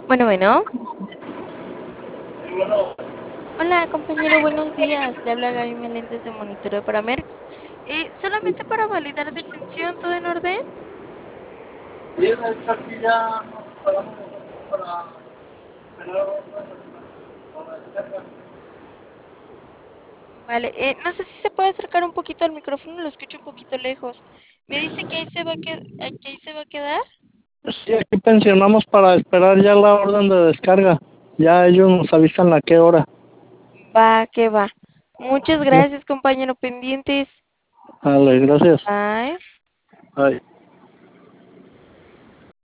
Bueno, bueno. Hola, compañero, buenos días. Le habla Gaby Meléndez de Monitoreo para Merck. Solamente para validar defunción, ¿todo en orden? Bien, ahorita aquí ya nos paramos para esperar para descarga. Vale, no sé si se puede acercar un poquito al micrófono, lo escucho un poquito lejos. ¿Me dice que ahí se va que ahí se va a quedar? Sí, aquí pensionamos para esperar ya la orden de descarga. Ya ellos nos avisan a qué hora. Va, que va. Muchas Sí, gracias, compañero, pendientes. vale, gracias. Bye. Bye.